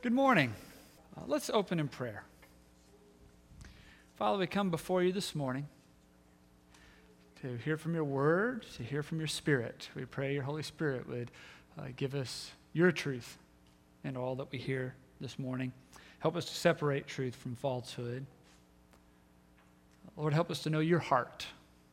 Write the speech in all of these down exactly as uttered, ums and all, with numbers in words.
Good morning. Uh, let's open in prayer. Father, we come before you this morning to hear from your word, to hear from your spirit. We pray your Holy Spirit would uh, give us your truth in all that we hear this morning. Help us to separate truth from falsehood. Lord, help us to know your heart.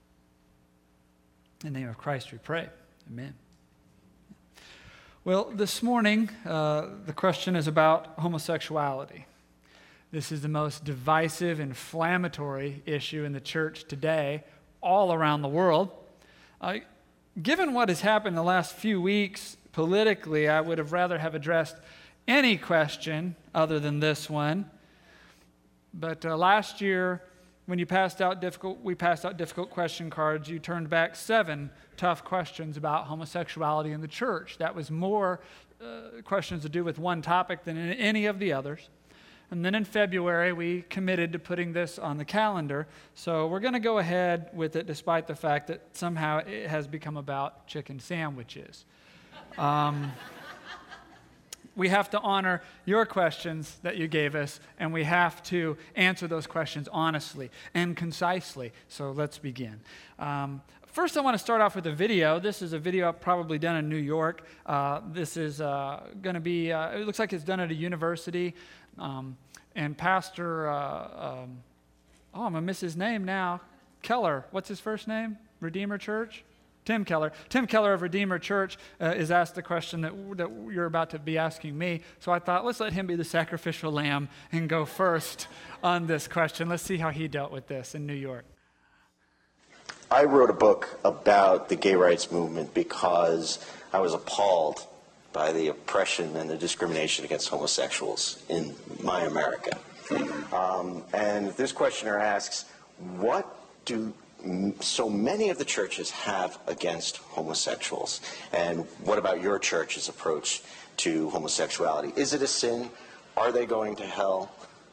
In the name of Christ we pray. Amen. Well, this morning, uh, the question is about homosexuality. This is the most divisive, inflammatory issue in the church today, all around the world. Uh, given what has happened in the last few weeks politically, I would have rather have addressed any question other than this one. But uh, last year, when you passed out difficult, we passed out difficult question cards, you turned back seven tough questions about homosexuality in the church. That was more uh, questions to do with one topic than in any of the others. And then in February, we committed to putting this on the calendar. So we're going to go ahead with it despite the fact that somehow it has become about chicken sandwiches. Um, we have to honor your questions that you gave us, and we have to answer those questions honestly and concisely. So let's begin. Um, First, I want to start off with a video. This is a video probably done in New York. Uh, this is uh, going to be, uh, it looks like it's done at a university. Um, and Pastor, uh, um, oh, I'm going to miss his name now. Keller. What's his first name? Redeemer Church? Tim Keller. Tim Keller of Redeemer Church uh, is asked the question that, that you're about to be asking me. So I thought, let's let him be the sacrificial lamb and go first on this question. Let's see how he dealt with this in New York. I wrote a book about the gay rights movement because I was appalled by the oppression and the discrimination against homosexuals in my America. Um, and this questioner asks, what do so many of the churches have against homosexuals? And what about your church's approach to homosexuality? Is it a sin? Are they going to hell?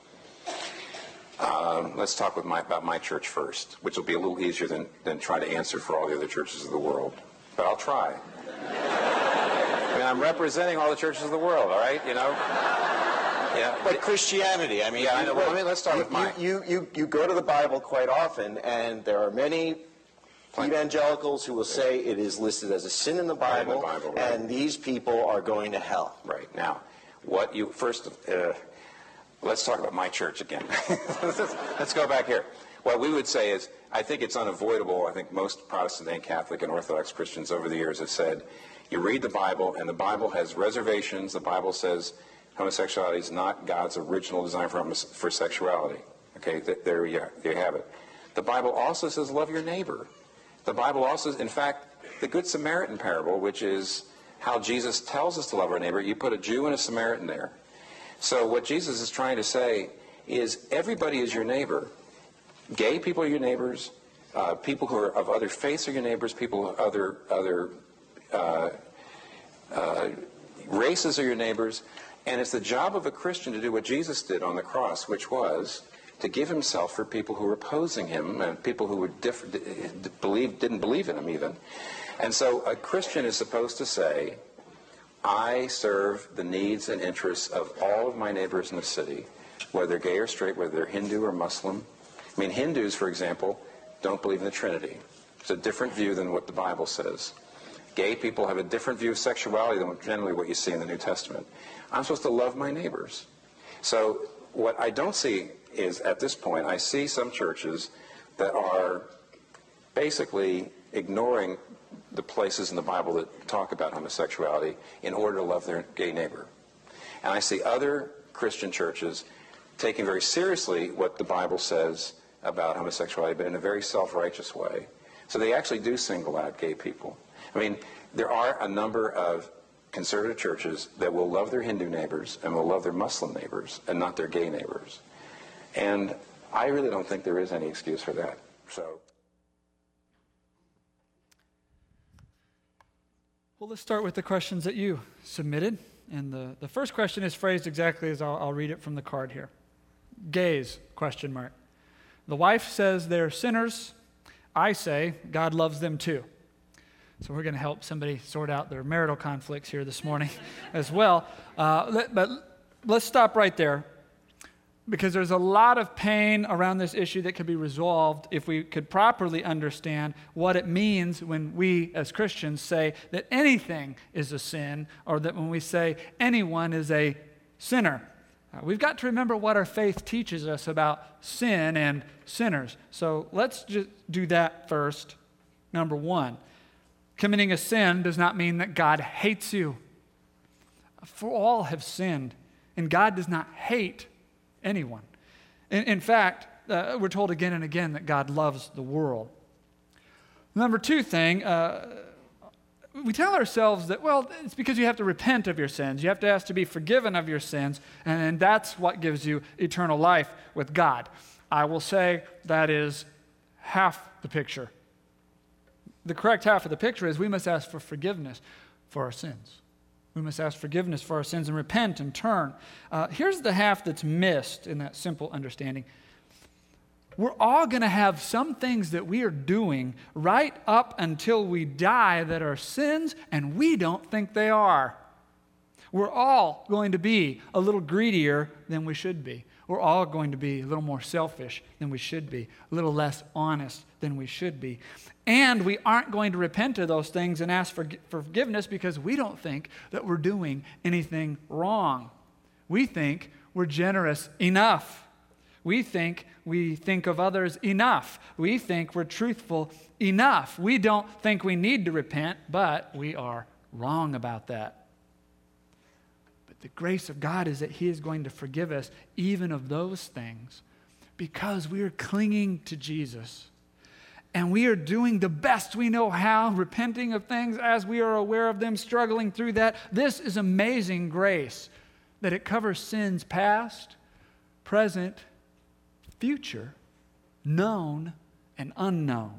Um, let's talk with my, about my church first, which will be a little easier than, than try to answer for all the other churches of the world. But I'll try. I mean, I'm representing all the churches of the world, all right? You know? Yeah. But Christianity, I mean, yeah, I know. Well, I mean, let's start you, with mine. You, you, you go to the Bible quite often, and there are many evangelicals who will say it is listed as a sin in the Bible, in the Bible, right. And these people are going to hell. Right. Now, what you first... Uh, Let's talk about my church again. Let's go back here. What we would say is, I think it's unavoidable. I think most Protestant and Catholic and Orthodox Christians over the years have said, you read the Bible, and the Bible has reservations. The Bible says homosexuality is not God's original design for, for sexuality. Okay, th- there, you, there you have it. The Bible also says love your neighbor. The Bible also, in fact, the Good Samaritan parable, which is how Jesus tells us to love our neighbor, you put a Jew and a Samaritan there. So what Jesus is trying to say is everybody is your neighbor. Gay people are your neighbors. Uh, people who are of other faiths are your neighbors. People of other other uh, uh, races are your neighbors. And it's the job of a Christian to do what Jesus did on the cross, which was to give himself for people who were opposing him and people who were diff- d- believe, didn't believe in him even. And so a Christian is supposed to say, I serve the needs and interests of all of my neighbors in the city, whether they're gay or straight, whether they're Hindu or Muslim. I mean, Hindus, for example, don't believe in the Trinity. It's a different view than what the Bible says. Gay people have a different view of sexuality than generally what you see in the New Testament. I'm supposed to love my neighbors. So what I don't see is, at this point, I see some churches that are basically ignoring the places in the Bible that talk about homosexuality in order to love their gay neighbor. And I see other Christian churches taking very seriously what the Bible says about homosexuality, but in a very self-righteous way. So they actually do single out gay people. I mean, there are a number of conservative churches that will love their Hindu neighbors and will love their Muslim neighbors and not their gay neighbors. And I really don't think there is any excuse for that. So... Well, let's start with the questions that you submitted. And the, the first question is phrased exactly as I'll, I'll read it from the card here. Gays, question mark. The wife says they're sinners. I say God loves them too. So we're going to help somebody sort out their marital conflicts here this morning as well. Uh, but let's stop right there, because there's a lot of pain around this issue that could be resolved if we could properly understand what it means when we as Christians say that anything is a sin, or that when we say anyone is a sinner. Uh, we've got to remember what our faith teaches us about sin and sinners. So let's just do that first. Number one, committing a sin does not mean that God hates you. For all have sinned, and God does not hate anyone. In, in fact, uh, we're told again and again that God loves the world. Number two thing, uh, we tell ourselves that, well, it's because you have to repent of your sins. You have to ask to be forgiven of your sins, and, and that's what gives you eternal life with God. I will say that is half the picture. The correct half of the picture is we must ask for forgiveness for our sins. We must ask forgiveness for our sins and repent and turn. Uh, here's the half that's missed in that simple understanding. We're all going to have some things that we are doing right up until we die that are sins, and we don't think they are. We're all going to be a little greedier than we should be. We're all going to be a little more selfish than we should be, a little less honest than we should be. And we aren't going to repent of those things and ask for forgiveness because we don't think that we're doing anything wrong. We think we're generous enough. We think we think of others enough. We think we're truthful enough. We don't think we need to repent, but we are wrong about that. The grace of God is that He is going to forgive us even of those things because we are clinging to Jesus. And we are doing the best we know how, repenting of things as we are aware of them, struggling through that. This is amazing grace, that it covers sins past, present, future, known, and unknown.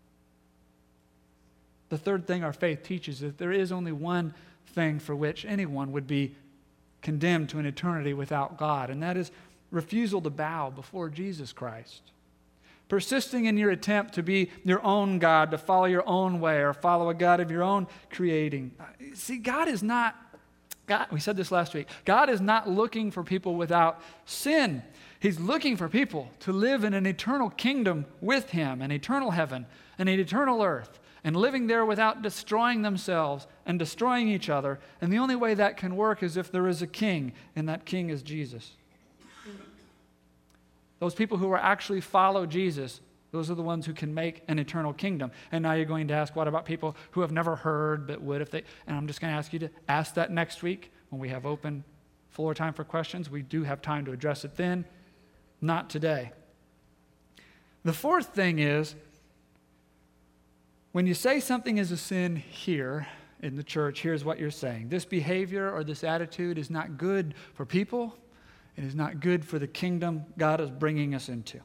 The third thing our faith teaches is that there is only one thing for which anyone would be condemned to an eternity without God, and that is refusal to bow before Jesus Christ. Persisting in your attempt to be your own God, to follow your own way, or follow a God of your own creating. See, God is not, God, we said this last week, God is not looking for people without sin. He's looking for people to live in an eternal kingdom with Him, an eternal heaven, and an eternal earth, and living there without destroying themselves and destroying each other. And the only way that can work is if there is a king, and that king is Jesus. Those people who are actually follow Jesus, those are the ones who can make an eternal kingdom. And now you're going to ask, what about people who have never heard but would if they... And I'm just going to ask you to ask that next week when we have open floor time for questions. We do have time to address it then. Not today. The fourth thing is, when you say something is a sin here in the church, here's what you're saying. This behavior or this attitude is not good for people. It is not good for the kingdom God is bringing us into.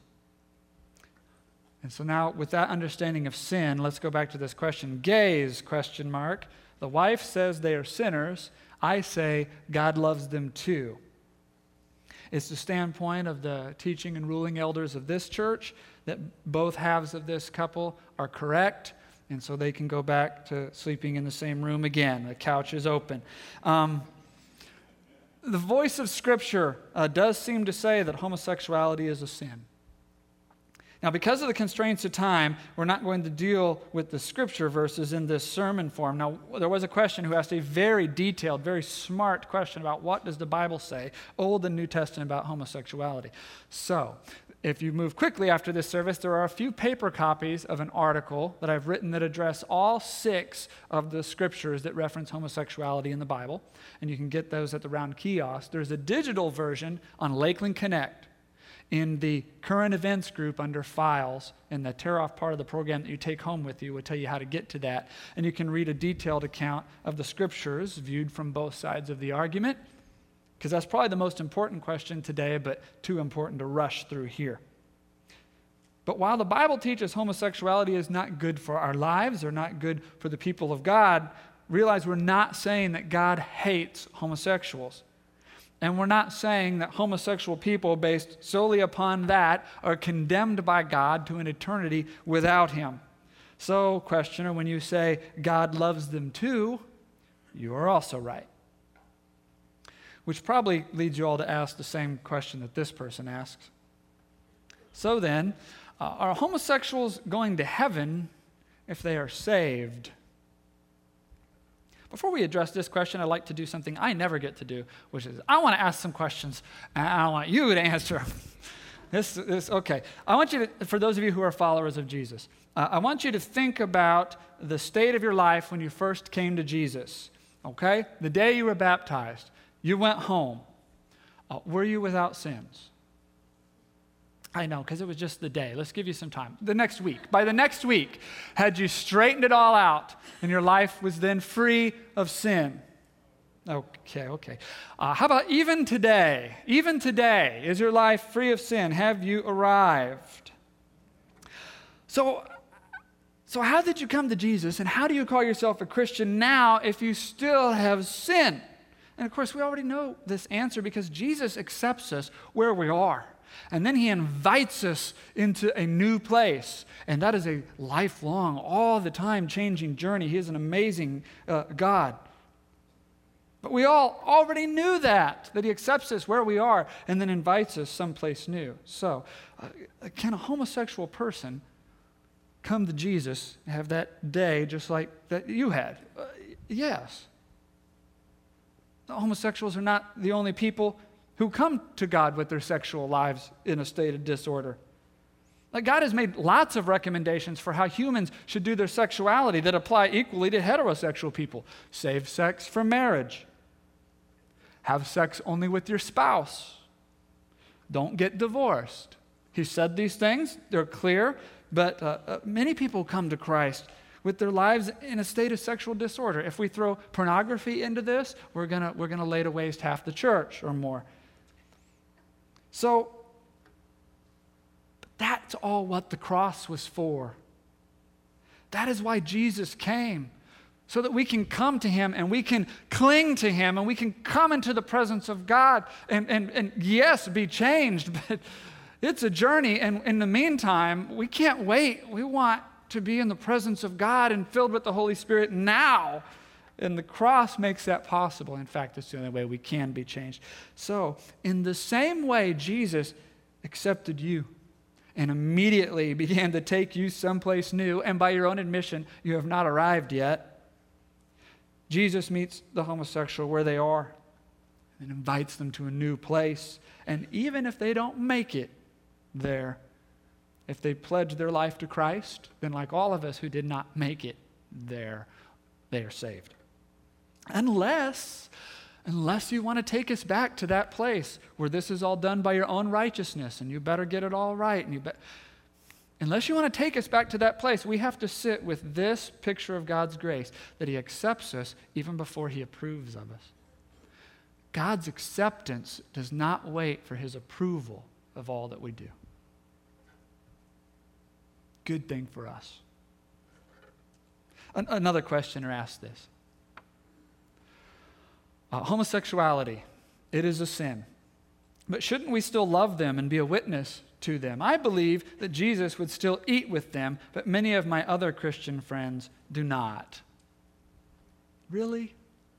And so now, with that understanding of sin, let's go back to this question. Gays, question mark. The wife says they are sinners. I say God loves them too. It's the standpoint of the teaching and ruling elders of this church that both halves of this couple are correct. And so they can go back to sleeping in the same room again. The couch is open. Um, the voice of Scripture uh, does seem to say that homosexuality is a sin. Now, because of the constraints of time, we're not going to deal with the Scripture verses in this sermon form. Now, there was a question who asked a very detailed, very smart question about what does the Bible say, Old and New Testament, about homosexuality. So, if you move quickly after this service, there are a few paper copies of an article that I've written that address all six of the scriptures that reference homosexuality in the Bible, and you can get those at the round kiosk. There's a digital version on Lakeland Connect in the current events group under files, and the tear-off part of the program that you take home with you will tell you how to get to that. And you can read a detailed account of the scriptures viewed from both sides of the argument, because that's probably the most important question today, but too important to rush through here. But while the Bible teaches homosexuality is not good for our lives or not good for the people of God, realize we're not saying that God hates homosexuals. And we're not saying that homosexual people, based solely upon that, are condemned by God to an eternity without Him. So, questioner, when you say God loves them too, you are also right. which probably leads you all to ask the same question that this person asks. So then, uh, are homosexuals going to heaven if they are saved? Before we address this question, I'd like to do something I never get to do, which is I want to ask some questions, and I want you to answer them. This is, okay. I want you to, for those of you who are followers of Jesus, uh, I want you to think about the state of your life when you first came to Jesus, okay? The day you were baptized, you went home. Uh, were you without sins? I know, because it was just the day. Let's give you some time. The next week. By the next week, had you straightened it all out, and your life was then free of sin? Okay, okay. Uh, how about even today? Even today, is your life free of sin? Have you arrived? So, so how did you come to Jesus, and how do you call yourself a Christian now if you still have sin? And of course, we already know this answer because Jesus accepts us where we are. And then he invites us into a new place. And that is a lifelong, all the time changing journey. He is an amazing uh, God. But we all already knew that, that he accepts us where we are and then invites us someplace new. So, uh, can a homosexual person come to Jesus and have that day just like that you had? Uh, yes. The homosexuals are not the only people who come to God with their sexual lives in a state of disorder. Like God has made lots of recommendations for how humans should do their sexuality that apply equally to heterosexual people. Save sex for marriage. Have sex only with your spouse. Don't get divorced. He said these things, they're clear, but uh, uh, many people come to Christ with their lives in a state of sexual disorder. If we throw pornography into this, we're gonna, we're gonna lay to waste half the church or more. So, that's all what the cross was for. That is why Jesus came, so that we can come to him and we can cling to him and we can come into the presence of God and, and, and yes, be changed, but it's a journey. And in the meantime, we can't wait. We want to be in the presence of God and filled with the Holy Spirit now. And the cross makes that possible. In fact, it's the only way we can be changed. So, in the same way, Jesus accepted you and immediately began to take you someplace new, and by your own admission, you have not arrived yet. Jesus meets the homosexual where they are and invites them to a new place. And even if they don't make it there, if they pledge their life to Christ, then like all of us who did not make it there, they are saved. Unless, unless you want to take us back to that place where this is all done by your own righteousness and you better get it all right. And you be- Unless you want to take us back to that place, we have to sit with this picture of God's grace, that he accepts us even before he approves of us. God's acceptance does not wait for his approval of all that we do. Good thing for us. An- another questioner asked this. Uh, homosexuality, it is a sin. But shouldn't we still love them and be a witness to them? I believe that Jesus would still eat with them, but many of my other Christian friends do not. Really?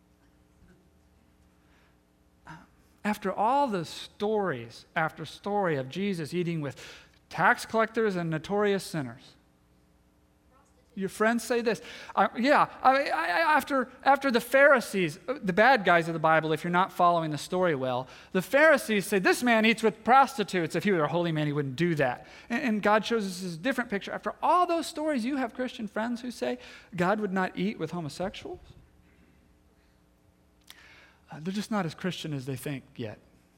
After all the stories after story of Jesus eating with tax collectors and notorious sinners, your friends say this. Uh, yeah, I, I, after, after the Pharisees, the bad guys of the Bible, if you're not following the story well, the Pharisees say, this man eats with prostitutes. If he were a holy man, he wouldn't do that. And, and God shows us this different picture. After all those stories, you have Christian friends who say God would not eat with homosexuals. Uh, they're just not as Christian as they think yet.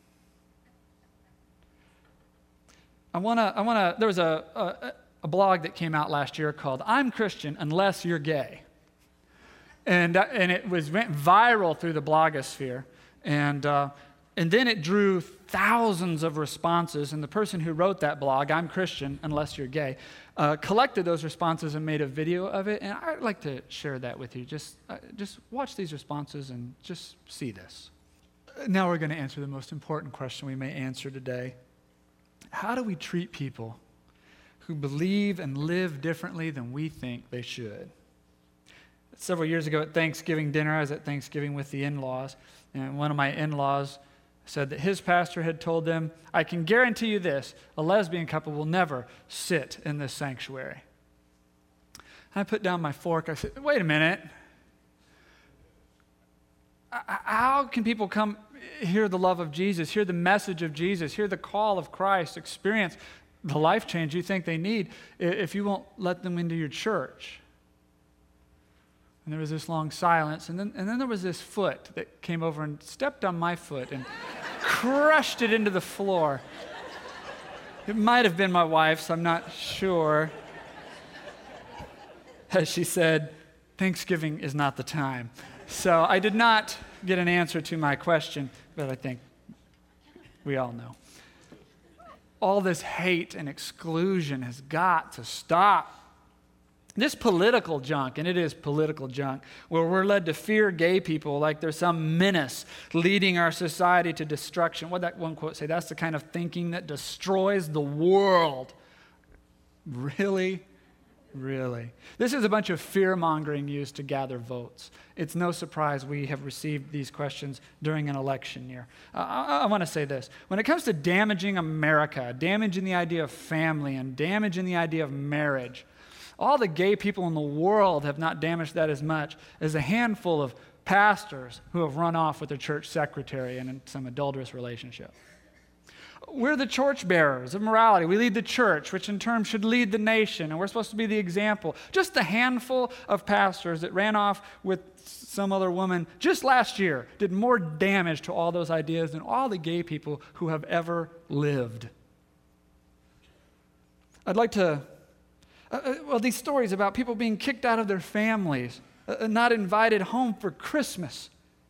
I want to, I want to, there was a, a a blog that came out last year called I'm Christian Unless You're Gay. And, uh, and it was went viral through the blogosphere. And, uh, and then it drew thousands of responses. And the person who wrote that blog, I'm Christian Unless You're Gay, uh, collected those responses and made a video of it. And I'd like to share that with you. Just, uh, just watch these responses and just see this. Now we're going to answer the most important question we may answer today. How do we treat people who believe and live differently than we think they should? Several years ago at Thanksgiving dinner, I was at Thanksgiving with the in-laws, And one of my in-laws said that his pastor had told them, I can guarantee you this, a lesbian couple will never sit in this sanctuary. I put down my fork. I said, wait a minute. How can people come hear the love of Jesus, hear the message of Jesus, hear the call of Christ, experience the life change you think they need if you won't let them into your church? And there was this long silence, and then, and then there was this foot that came over and stepped on my foot and crushed it into the floor. It might have been my wife's, I'm not sure. As she said, Thanksgiving is not the time. So I did not get an answer to my question, but I think we all know. All this hate and exclusion has got to stop. This political junk, and it is political junk, where we're led to fear gay people like there's some menace leading our society to destruction. What did that one quote say? That's the kind of thinking that destroys the world. Really? Really? This is a bunch of fear-mongering used to gather votes. It's no surprise we have received these questions during an election year. Uh, I, I want to say this. When it comes to damaging America, damaging the idea of family, and damaging the idea of marriage, all the gay people in the world have not damaged that as much as a handful of pastors who have run off with their church secretary and in some adulterous relationship. We're the torch bearers of morality. We lead the church, which in turn should lead the nation, and we're supposed to be the example. Just a handful of pastors that ran off with some other woman just last year did more damage to all those ideas than all the gay people who have ever lived. I'd like to, uh, well, these stories about people being kicked out of their families, uh, not invited home for Christmas,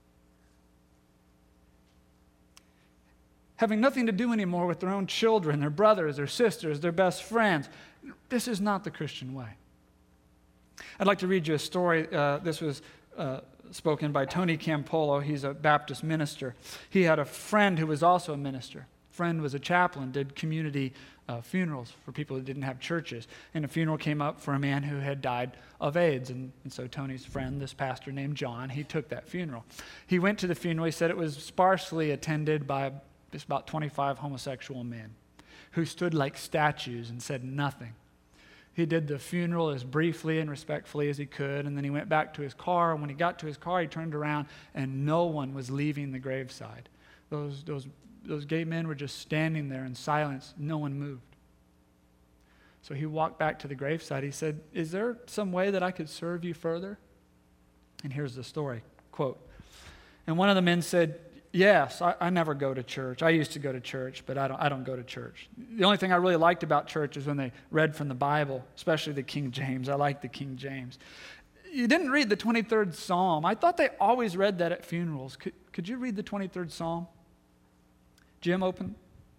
having nothing to do anymore with their own children, their brothers, their sisters, their best friends. This is not the Christian way. I'd like to read you a story. Uh, this was uh, spoken by Tony Campolo. He's a Baptist minister. He had a friend who was also a minister. Friend was a chaplain, did community uh, funerals for people who didn't have churches. And a funeral came up for a man who had died of AIDS. And, and so Tony's friend, this pastor named John, he took that funeral. He went to the funeral. He said it was sparsely attended by just about twenty-five homosexual men who stood like statues and said nothing. He did the funeral as briefly and respectfully as he could, and then he went back to his car, and when he got to his car, he turned around, and no one was leaving the graveside. Those, those, those gay men were just standing there in silence. No one moved. So he walked back to the graveside. He said, is there some way that I could serve you further? And here's the story, quote, and one of the men said, yes, I, I never go to church. I used to go to church, but I don't, I don't go to church. The only thing I really liked about church is when they read from the Bible, especially the King James. I like the King James. You didn't read the twenty-third Psalm. I thought they always read that at funerals. Could, could you read the twenty-third Psalm? Jim, open.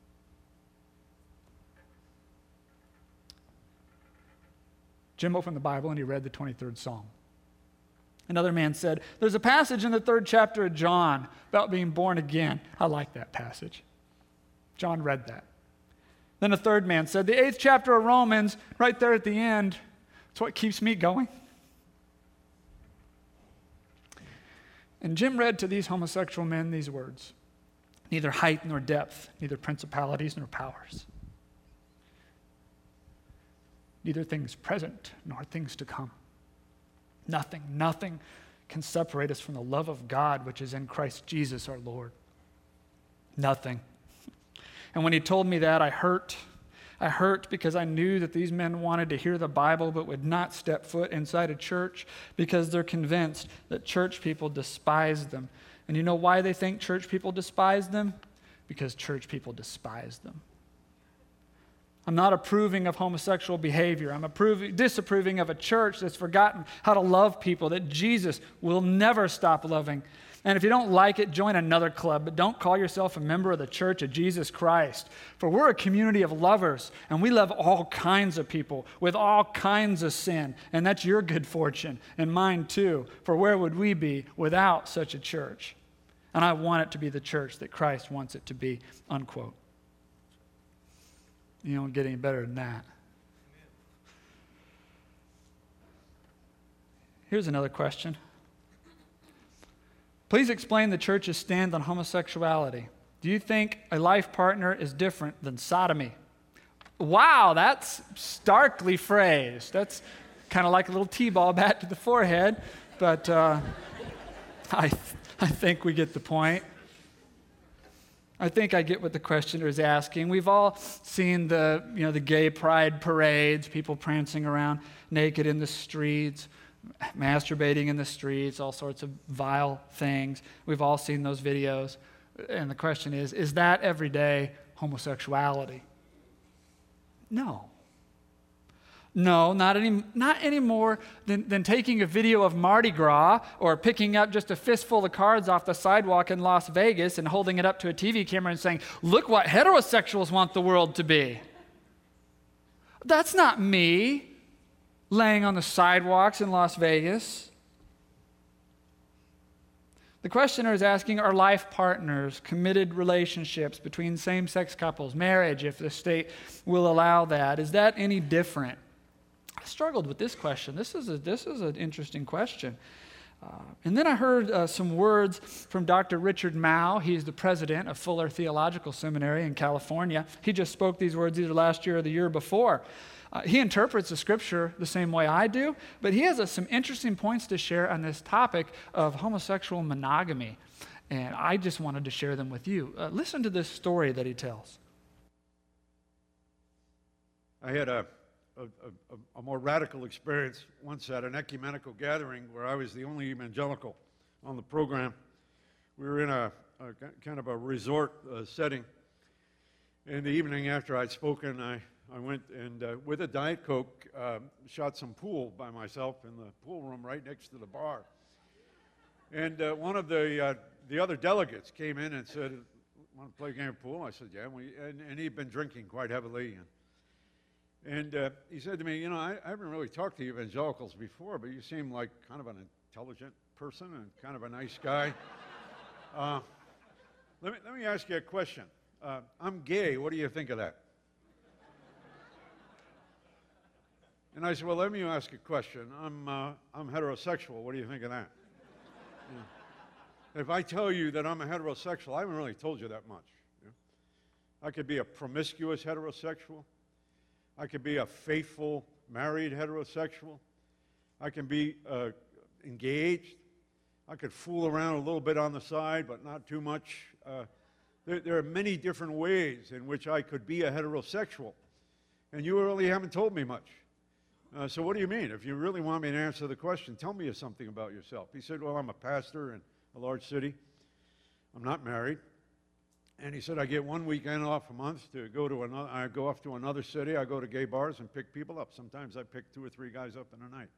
Jim opened the Bible and he read the twenty-third Psalm. Another man said, there's a passage in the third chapter of John about being born again. I like that passage. John read that. Then a third man said, the eighth chapter of Romans, right there at the end, it's what keeps me going. And Jim read to these homosexual men these words, neither height nor depth, neither principalities nor powers, neither things present nor things to come. Nothing, nothing can separate us from the love of God, which is in Christ Jesus our Lord. Nothing. And when he told me that, I hurt. I hurt because I knew that these men wanted to hear the Bible but would not step foot inside a church because they're convinced that church people despise them. And you know why they think church people despise them? Because church people despise them. I'm not approving of homosexual behavior. I'm approving, disapproving of a church that's forgotten how to love people, that Jesus will never stop loving. And if you don't like it, join another club, but don't call yourself a member of the Church of Jesus Christ. For we're a community of lovers, and we love all kinds of people with all kinds of sin. And that's your good fortune, and mine too. For where would we be without such a church? And I want it to be the church that Christ wants it to be, unquote. You don't get any better than that. Here's another question. Please explain the church's stand on homosexuality. Do you think a life partner is different than sodomy? Wow, that's starkly phrased. That's kind of like a little T-ball bat to the forehead, but uh, I, th- I think we get the point. I think I get what the questioner is asking. We've all seen the, you know, the gay pride parades, people prancing around naked in the streets, masturbating in the streets, all sorts of vile things. We've all seen those videos. And the question is, is that everyday homosexuality? No. No, not any, not any more than, than taking a video of Mardi Gras or picking up just a fistful of cards off the sidewalk in Las Vegas and holding it up to a T V camera and saying, look what heterosexuals want the world to be. That's not me laying on the sidewalks in Las Vegas. The questioner is asking, are life partners, committed relationships between same-sex couples, marriage, if the state will allow that, is that any different? I struggled with this question. This is a, this is an interesting question. Uh, and then I heard uh, some words from Doctor Richard Mao. He's the president of Fuller Theological Seminary in California. He just spoke these words either last year or the year before. Uh, he interprets the scripture the same way I do, but he has uh, some interesting points to share on this topic of homosexual monogamy. And I just wanted to share them with you. Uh, listen to this story that he tells. I had a A, a, a more radical experience once at an ecumenical gathering where I was the only evangelical on the program. We were in a, a kind of a resort uh, setting. In the evening after I'd spoken, I, I went and uh, with a Diet Coke, uh, shot some pool by myself in the pool room right next to the bar. And uh, one of the, uh, the other delegates came in and said, want to play a game of pool? I said, yeah. We, and, and he'd been drinking quite heavily. And, And uh, he said to me, you know, I, I haven't really talked to evangelicals before, but you seem like kind of an intelligent person and kind of a nice guy. uh, let me, let me ask you a question. Uh, I'm gay. What do you think of that? And I said, well, let me ask you a question. I'm, uh, I'm heterosexual. What do you think of that? Yeah. If I tell you that I'm a heterosexual, I haven't really told you that much. You know? I could be a promiscuous heterosexual. I could be a faithful, married heterosexual. I can be uh, engaged. I could fool around a little bit on the side, but not too much. Uh, there, there are many different ways in which I could be a heterosexual, and you really haven't told me much. Uh, so what do you mean? If you really want me to answer the question, tell me something about yourself. He said, well, I'm a pastor in a large city. I'm not married. And he said, I get one weekend off a month to go to another, I go off to another city, I go to gay bars and pick people up. Sometimes I pick two or three guys up in a night.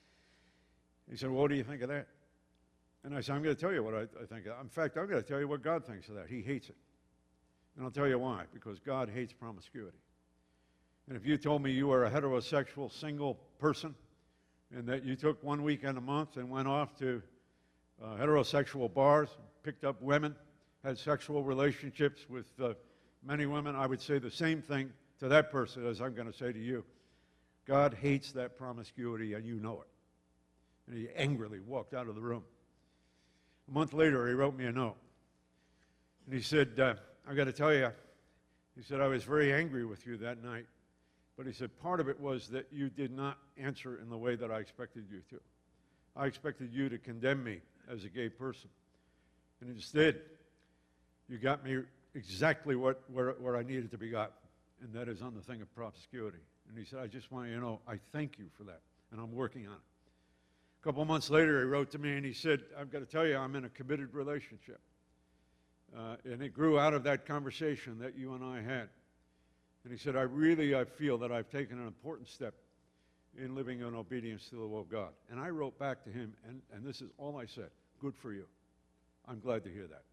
He said, well, what do you think of that? And I said, I'm going to tell you what I, I think. In fact, I'm going to tell you what God thinks of that. He hates it. And I'll tell you why. Because God hates promiscuity. And if you told me you were a heterosexual single person and that you took one weekend a month and went off to uh, heterosexual bars, picked up women, had sexual relationships with uh, many women, I would say the same thing to that person as I'm going to say to you. God hates that promiscuity, and you know it. And he angrily walked out of the room. A month later, he wrote me a note. And he said, uh, I've got to tell you, he said, I was very angry with you that night. But he said, part of it was that you did not answer in the way that I expected you to. I expected you to condemn me as a gay person. And instead, you got me exactly what, where, where I needed to be got, and that is on the thing of promiscuity. And he said, I just want you to know, I thank you for that, and I'm working on it. A couple of months later, he wrote to me, and he said, I've got to tell you, I'm in a committed relationship. Uh, and it grew out of that conversation that you and I had. And he said, I really I feel that I've taken an important step in living in obedience to the will of God. And I wrote back to him, and, and this is all I said, good for you. I'm glad to hear that.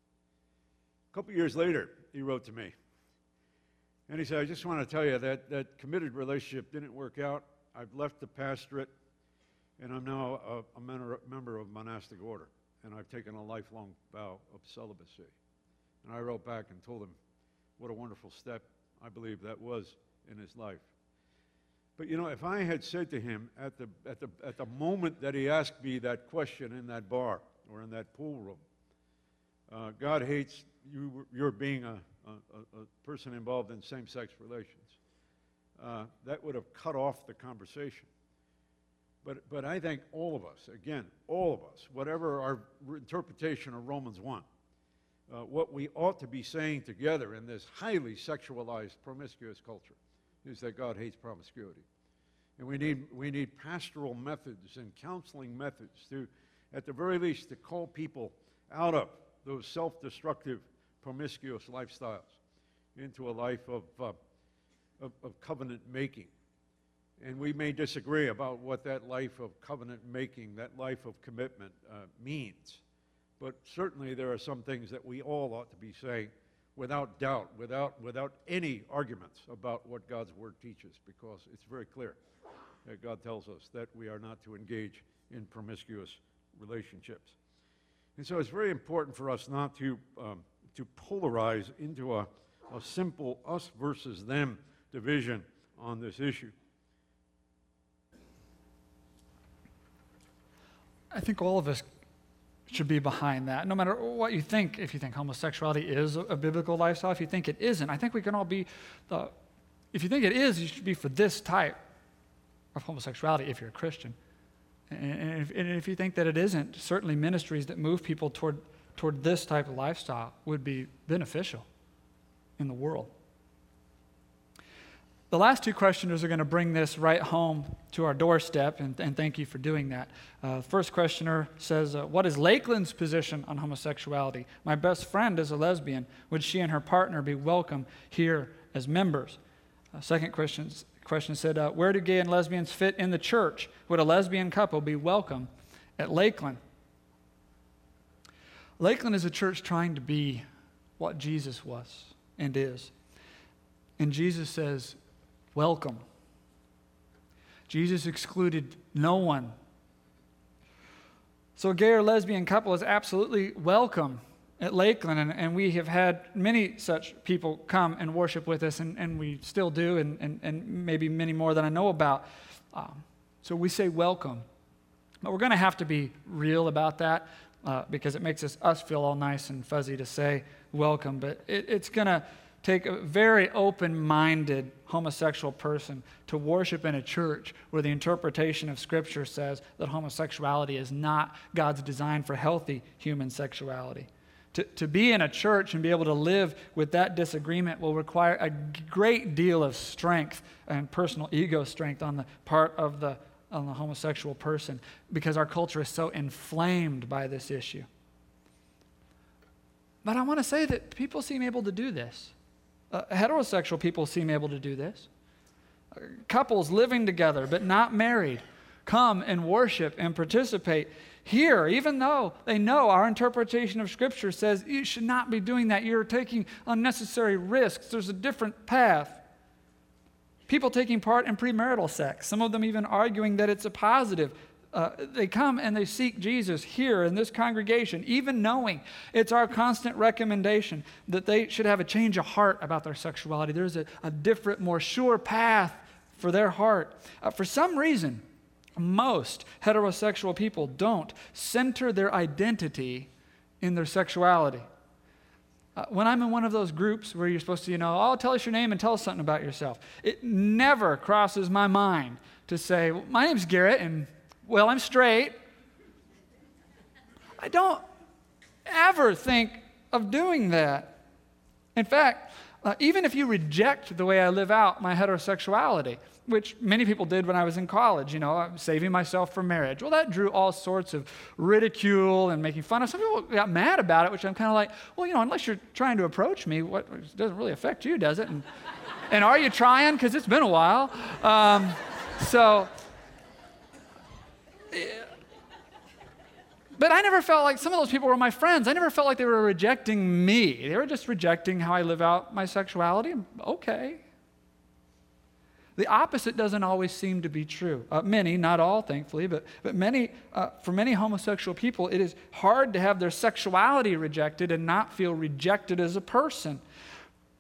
A couple years later, he wrote to me, and he said, I just want to tell you that that committed relationship didn't work out. I've left the pastorate, and I'm now a, a menor, member of monastic order, and I've taken a lifelong vow of celibacy. And I wrote back and told him what a wonderful step I believe that was in his life. But you know, if I had said to him at the, at the, at the moment that he asked me that question in that bar, or in that pool room. Uh, God hates you, you're being a, a, a person involved in same-sex relations. Uh, that would have cut off the conversation. But, but I think all of us, again, all of us, whatever our interpretation of Romans one, uh, what we ought to be saying together in this highly sexualized, promiscuous culture is that God hates promiscuity. And we need, we need pastoral methods and counseling methods to, at the very least, to call people out of those self-destructive, promiscuous lifestyles into a life of, uh, of, of covenant making. And we may disagree about what that life of covenant making, that life of commitment uh, means. But certainly there are some things that we all ought to be saying without doubt, without, without any arguments about what God's Word teaches, because it's very clear that God tells us that we are not to engage in promiscuous relationships. And so it's very important for us not to, um, to polarize into a, a simple us versus them division on this issue. I think all of us should be behind that, no matter what you think. If you think homosexuality is a, a biblical lifestyle, if you think it isn't, I think we can all be, the, if you think it is, you should be for this type of homosexuality if you're a Christian. And, and, if, and if you think that it isn't, certainly ministries that move people toward, toward this type of lifestyle would be beneficial in the world. The last two questioners are going to bring this right home to our doorstep, and, and thank you for doing that. Uh, first questioner says, uh, what is Lakeland's position on homosexuality? My best friend is a lesbian. Would she and her partner be welcome here as members? Uh, second question, question said, uh, where do gay and lesbians fit in the church? Would a lesbian couple be welcome at Lakeland? Lakeland is a church trying to be what Jesus was and is. And Jesus says, welcome. Jesus excluded no one. So a gay or lesbian couple is absolutely welcome at Lakeland, and, and we have had many such people come and worship with us, and, and we still do, and, and, and maybe many more than I know about. Um, so we say welcome. But we're going to have to be real about that uh, because it makes us, us feel all nice and fuzzy to say welcome, but it, it's going to take a very open-minded homosexual person to worship in a church where the interpretation of Scripture says that homosexuality is not God's design for healthy human sexuality. To, to be in a church and be able to live with that disagreement will require a great deal of strength and personal ego strength on the part of the, on the homosexual person, because our culture is so inflamed by this issue. But I want to say that people seem able to do this. Uh, heterosexual people seem able to do this. Uh, couples living together but not married come and worship and participate here, even though they know our interpretation of Scripture says you should not be doing that. You're taking unnecessary risks. There's a different path. People taking part in premarital sex, some of them even arguing that it's a positive. Uh, they come and they seek Jesus here in this congregation, even knowing it's our constant recommendation that they should have a change of heart about their sexuality. There's a, a different, more sure path for their heart. Uh, for some reason, most heterosexual people don't center their identity in their sexuality. Uh, when I'm in one of those groups where you're supposed to, you know, oh, tell us your name and tell us something about yourself, it never crosses my mind to say, well, my name's Garrett, and well, I'm straight. I don't ever think of doing that. In fact, uh, even if you reject the way I live out my heterosexuality, which many people did when I was in college, you know, I'm saving myself for marriage. Well, that drew all sorts of ridicule and making fun of. Some people got mad about it, which I'm kind of like, well, you know, unless you're trying to approach me, what it doesn't really affect you, does it? And, and are you trying? Because it's been a while. Um, so... But I never felt like some of those people were my friends. I never felt like they were rejecting me. They were just rejecting how I live out my sexuality. Okay. The opposite doesn't always seem to be true. Uh, many, not all, thankfully, but, but many, uh, for many homosexual people, it is hard to have their sexuality rejected and not feel rejected as a person.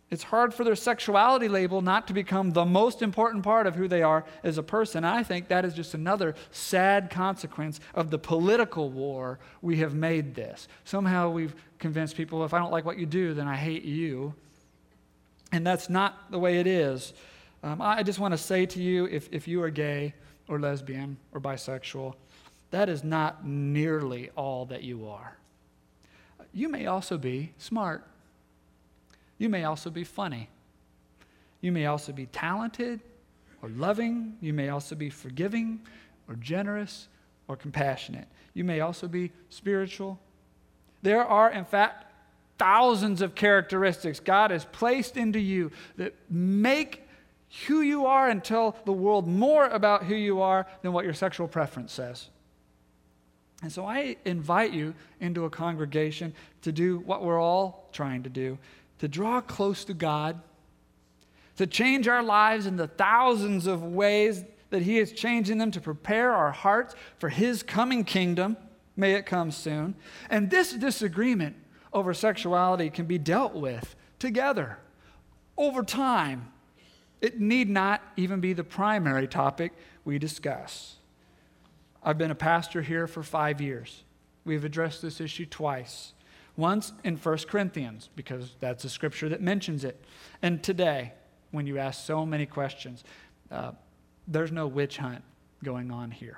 It's hard for their sexuality label not to become the most important part of who they are as a person. And I think that is just another sad consequence of the political war we have made this. Somehow we've convinced people, if I don't like what you do, then I hate you. And that's not the way it is. Um, I just want to say to you, if, if you are gay or lesbian or bisexual, that is not nearly all that you are. You may also be smart. You may also be funny. You may also be talented or loving. You may also be forgiving or generous or compassionate. You may also be spiritual. There are, in fact, thousands of characteristics God has placed into you that make who you are and tell the world more about who you are than what your sexual preference says. And so I invite you into a congregation to do what we're all trying to do, to draw close to God, to change our lives in the thousands of ways that He is changing them to prepare our hearts for His coming kingdom. May it come soon. And this disagreement over sexuality can be dealt with together over time. It need not even be the primary topic we discuss. I've been a pastor here for five years. We've addressed this issue twice. Once in First Corinthians, because that's a scripture that mentions it. And today, when you ask so many questions, uh, there's no witch hunt going on here.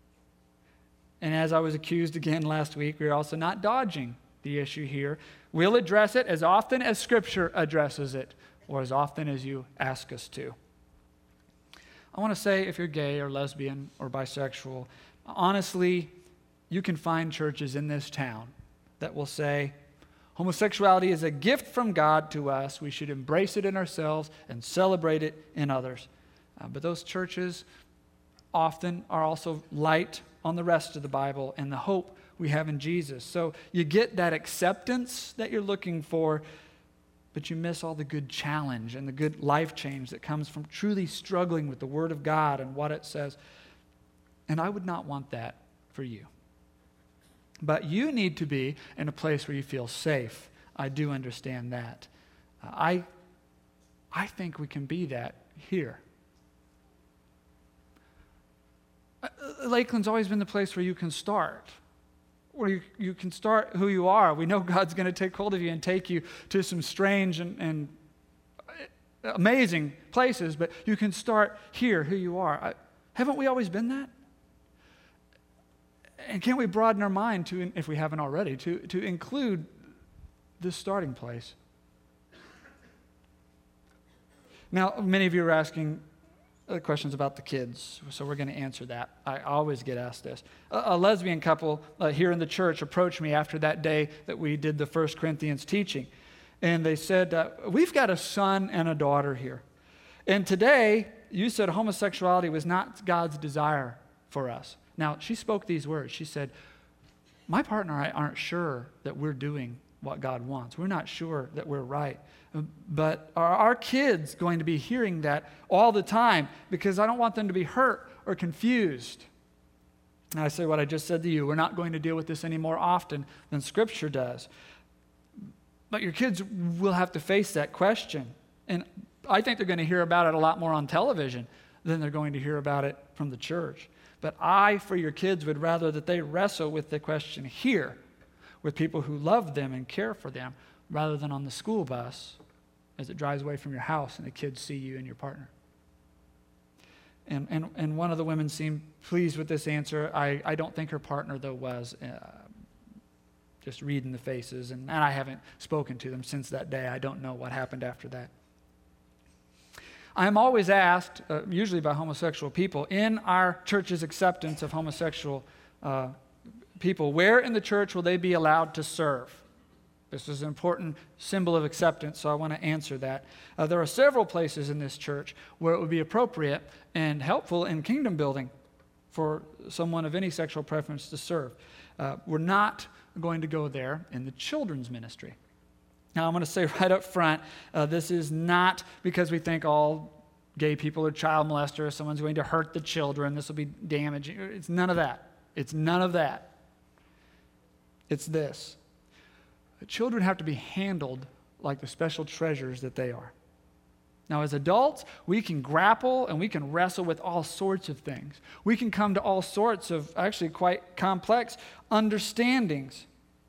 And as I was accused again last week, we're also not dodging the issue here. We'll address it as often as Scripture addresses it, or as often as you ask us to. I want to say, if you're gay or lesbian or bisexual, honestly, you can find churches in this town that will say, homosexuality is a gift from God to us. We should embrace it in ourselves and celebrate it in others. Uh, but those churches often are also light on the rest of the Bible and the hope we have in Jesus. So you get that acceptance that you're looking for, but you miss all the good challenge and the good life change that comes from truly struggling with the Word of God and what it says. And I would not want that for you. But you need to be in a place where you feel safe. I do understand that. Uh, I, I think we can be that here. Uh, Lakeland's always been the place where you can start. Where you, you can start who you are. We know God's going to take hold of you and take you to some strange and, and amazing places, but you can start here, who you are. I, haven't we always been that? And can't we broaden our mind to, if we haven't already, to, to include this starting place? Now, many of you are asking uh, questions about the kids, so we're going to answer that. I always get asked this. A, a lesbian couple uh, here in the church approached me after that day that we did the First Corinthians teaching, and they said, uh, we've got a son and a daughter here. And today, you said homosexuality was not God's desire for us. Now, she spoke these words. She said, my partner and I aren't sure that we're doing what God wants. We're not sure that we're right. But are our kids going to be hearing that all the time? Because I don't want them to be hurt or confused. And I say what I just said to you. We're not going to deal with this any more often than Scripture does. But your kids will have to face that question. And I think they're going to hear about it a lot more on television than they're going to hear about it from the church. But I, for your kids, would rather that they wrestle with the question here with people who love them and care for them rather than on the school bus as it drives away from your house and the kids see you and your partner. And and, and one of the women seemed pleased with this answer. I, I don't think her partner, though, was. Uh, just reading the faces. And, and I haven't spoken to them since that day. I don't know what happened after that. I am always asked, uh, usually by homosexual people, in our church's acceptance of homosexual uh, people, where in the church will they be allowed to serve? This is an important symbol of acceptance, so I want to answer that. Uh, there are several places in this church where it would be appropriate and helpful in kingdom building for someone of any sexual preference to serve. Uh, we're not going to go there in the children's ministry. Now, I'm going to say right up front, uh, this is not because we think all gay people are child molesters, someone's going to hurt the children, this will be damaging. It's none of that. It's none of that. It's this. The children have to be handled like the special treasures that they are. Now, as adults, we can grapple and we can wrestle with all sorts of things. We can come to all sorts of actually quite complex understandings.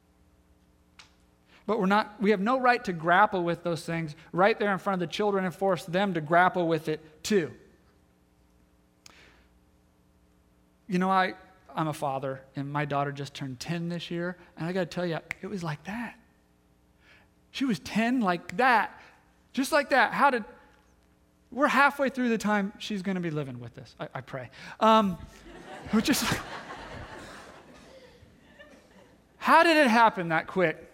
But we're not, we have no right to grapple with those things right there in front of the children and force them to grapple with it too. You know, I, I'm a father, and my daughter just turned ten this year, and I got to tell you, it was like that. She was ten like that, just like that. How did, we're halfway through the time she's going to be living with this, I, I pray. Um, we're just, how did it happen that quick?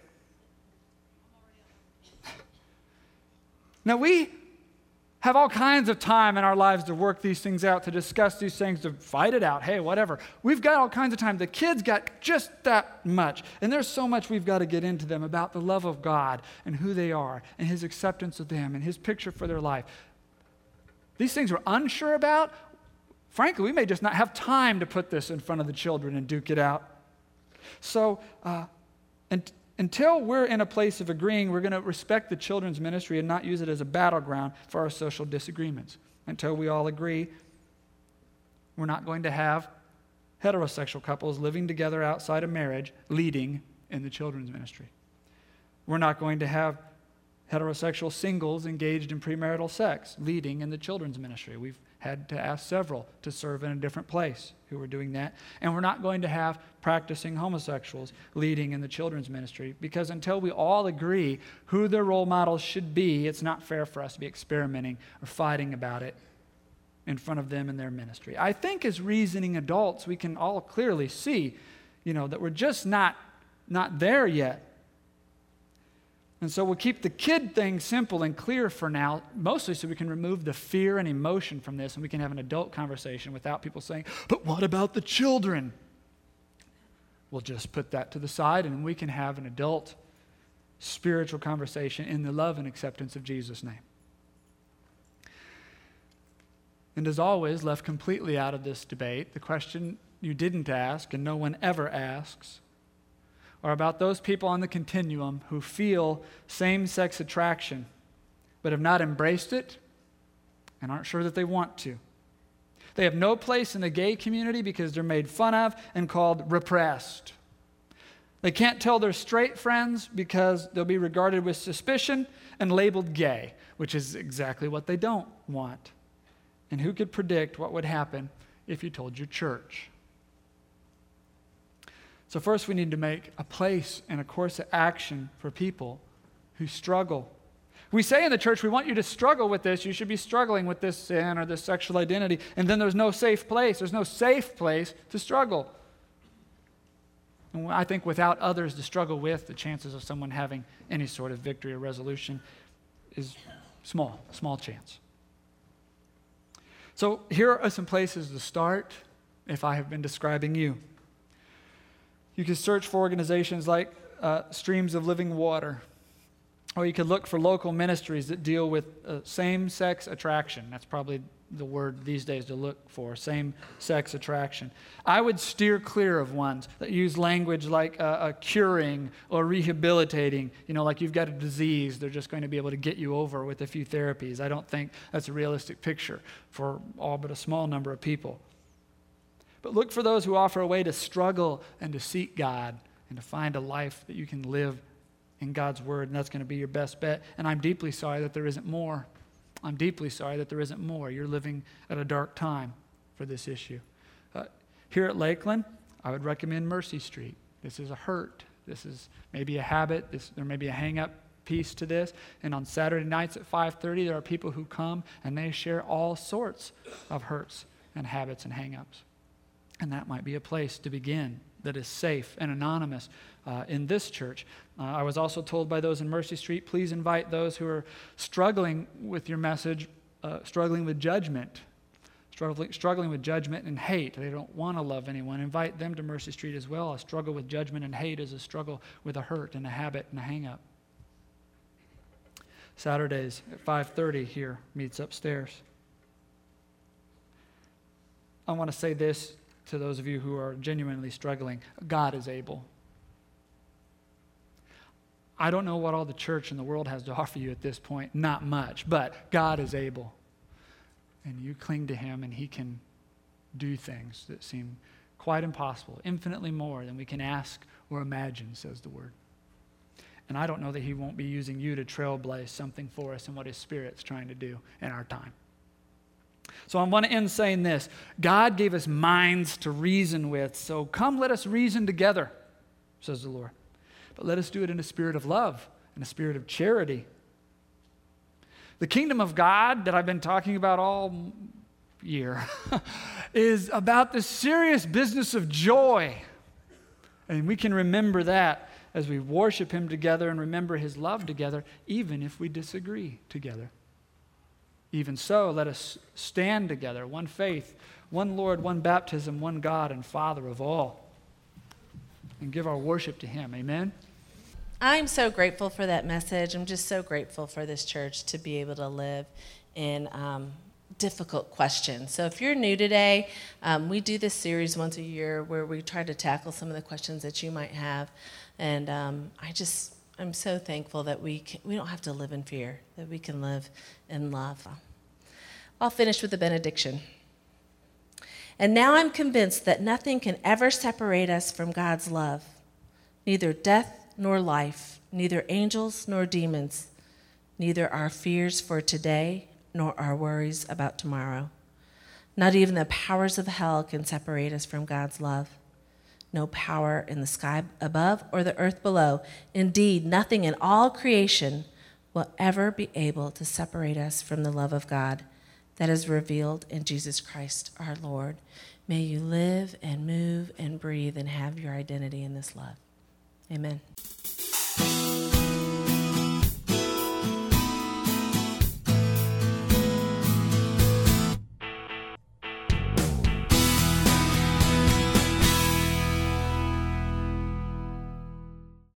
Now, we have all kinds of time in our lives to work these things out, to discuss these things, to fight it out. Hey, whatever. We've got all kinds of time. The kids got just that much. And there's so much we've got to get into them about the love of God and who they are and his acceptance of them and his picture for their life. These things we're unsure about. Frankly, we may just not have time to put this in front of the children and duke it out. So, uh, and until we're in a place of agreeing, we're going to respect the children's ministry and not use it as a battleground for our social disagreements. Until we all agree, we're not going to have heterosexual couples living together outside of marriage leading in the children's ministry. We're not going to have heterosexual singles engaged in premarital sex leading in the children's ministry. We've had to ask several to serve in a different place who were doing that. And we're not going to have practicing homosexuals leading in the children's ministry, because until we all agree who their role models should be, it's not fair for us to be experimenting or fighting about it in front of them in their ministry. I think as reasoning adults, we can all clearly see, you know, that we're just not, not there yet. And so we'll keep the kid thing simple and clear for now, mostly so we can remove the fear and emotion from this and we can have an adult conversation without people saying, but what about the children? We'll just put that to the side and we can have an adult spiritual conversation in the love and acceptance of Jesus' name. And as always, left completely out of this debate, the question you didn't ask and no one ever asks are about those people on the continuum who feel same-sex attraction but have not embraced it and aren't sure that they want to. They have no place in the gay community because they're made fun of and called repressed. They can't tell their straight friends because they'll be regarded with suspicion and labeled gay, which is exactly what they don't want. And who could predict what would happen if you told your church? So first we need to make a place and a course of action for people who struggle. We say in the church, we want you to struggle with this. You should be struggling with this sin or this sexual identity. And then there's no safe place. There's no safe place to struggle. And I think without others to struggle with, the chances of someone having any sort of victory or resolution is small, small chance. So here are some places to start if I have been describing you. You can search for organizations like uh, Streams of Living Water, or you could look for local ministries that deal with uh, same-sex attraction. That's probably the word these days to look for, same-sex attraction. I would steer clear of ones that use language like uh, uh, curing or rehabilitating. You know, like you've got a disease, they're just going to be able to get you over with a few therapies. I don't think that's a realistic picture for all but a small number of people. But look for those who offer a way to struggle and to seek God and to find a life that you can live in God's word, and that's going to be your best bet. And I'm deeply sorry that there isn't more. I'm deeply sorry that there isn't more. You're living at a dark time for this issue. Uh, here at Lakeland, I would recommend Mercy Street. This is a hurt. This is maybe a habit. This, there may be a hang-up piece to this. And on Saturday nights at five thirty, there are people who come and they share all sorts of hurts and habits and hang-ups. And that might be a place to begin that is safe and anonymous uh, in this church. Uh, I was also told by those in Mercy Street, please invite those who are struggling with your message, uh, struggling with judgment, struggling, struggling with judgment and hate. They don't want to love anyone. Invite them to Mercy Street as well. A struggle with judgment and hate is a struggle with a hurt and a habit and a hang-up. Saturdays at five thirty here, meets upstairs. I want to say this to those of you who are genuinely struggling. God is able. I don't know what all the church in the world has to offer you at this point. Not much, but God is able. And you cling to him, and he can do things that seem quite impossible, infinitely more than we can ask or imagine, says the word. And I don't know that he won't be using you to trailblaze something for us in what his Spirit's trying to do in our time. So I want to end saying this. God gave us minds to reason with, so come let us reason together, says the Lord. But let us do it in a spirit of love, in a spirit of charity. The kingdom of God that I've been talking about all year is about the serious business of joy. And we can remember that as we worship him together and remember his love together, even if we disagree together. Even so, let us stand together, one faith, one Lord, one baptism, one God and Father of all, and give our worship to him. Amen? I'm so grateful for that message. I'm just so grateful for this church to be able to live in um, difficult questions. So if you're new today, um, we do this series once a year where we try to tackle some of the questions that you might have. And um, I just, I'm so thankful that we can, we don't have to live in fear, that we can live in love. I'll finish with a benediction. And now I'm convinced that nothing can ever separate us from God's love, neither death nor life, neither angels nor demons, neither our fears for today nor our worries about tomorrow. Not even the powers of hell can separate us from God's love. No power in the sky above or the earth below. Indeed, nothing in all creation will ever be able to separate us from the love of God that is revealed in Jesus Christ our Lord. May you live and move and breathe and have your identity in this love. Amen.